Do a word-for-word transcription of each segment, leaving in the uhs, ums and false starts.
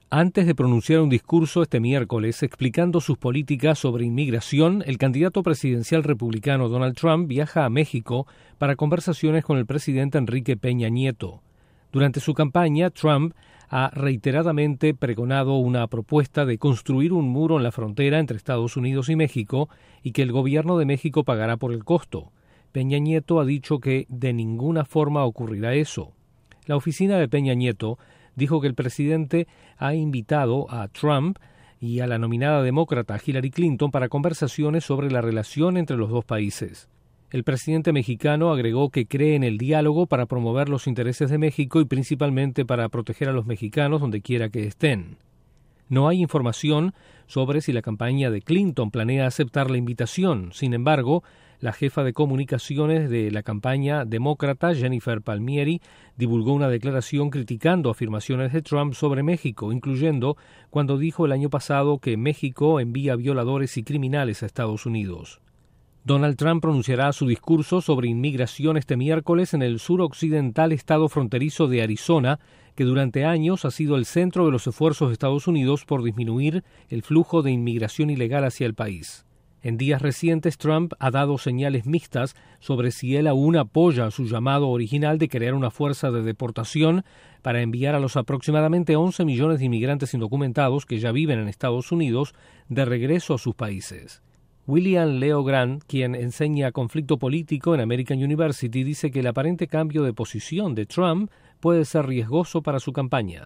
Antes de pronunciar un discurso este miércoles explicando sus políticas sobre inmigración, el candidato presidencial republicano Donald Trump viaja a México para conversaciones con el presidente Enrique Peña Nieto. Durante su campaña, Trump ha reiteradamente pregonado una propuesta de construir un muro en la frontera entre Estados Unidos y México y que el gobierno de México pagará por el costo. Peña Nieto ha dicho que de ninguna forma ocurrirá eso. La oficina de Peña Nieto dijo que el presidente ha invitado a Trump y a la nominada demócrata Hillary Clinton para conversaciones sobre la relación entre los dos países. El presidente mexicano agregó que cree en el diálogo para promover los intereses de México y principalmente para proteger a los mexicanos donde quiera que estén. No hay información sobre si la campaña de Clinton planea aceptar la invitación. Sin embargo, la jefa de comunicaciones de la campaña demócrata, Jennifer Palmieri, divulgó una declaración criticando afirmaciones de Trump sobre México, incluyendo cuando dijo el año pasado que México envía violadores y criminales a Estados Unidos. Donald Trump pronunciará su discurso sobre inmigración este miércoles en el suroccidental estado fronterizo de Arizona, que durante años ha sido el centro de los esfuerzos de Estados Unidos por disminuir el flujo de inmigración ilegal hacia el país. En días recientes, Trump ha dado señales mixtas sobre si él aún apoya su llamado original de crear una fuerza de deportación para enviar a los aproximadamente once millones de inmigrantes indocumentados que ya viven en Estados Unidos de regreso a sus países. William Leo Grant, quien enseña conflicto político en American University, dice que el aparente cambio de posición de Trump puede ser riesgoso para su campaña.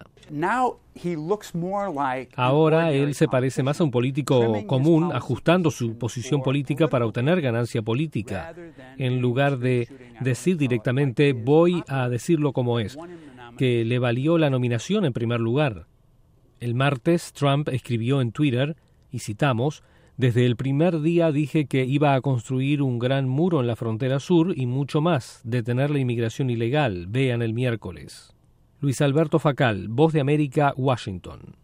Ahora él se parece más a un político común, ajustando su posición política para obtener ganancia política, en lugar de decir directamente voy a decirlo como es, que le valió la nominación en primer lugar. El martes, Trump escribió en Twitter, y citamos, «Desde el primer día dije que iba a construir un gran muro en la frontera sur y mucho más, detener la inmigración ilegal, vean el miércoles». Luis Alberto Facal, Voz de América, Washington.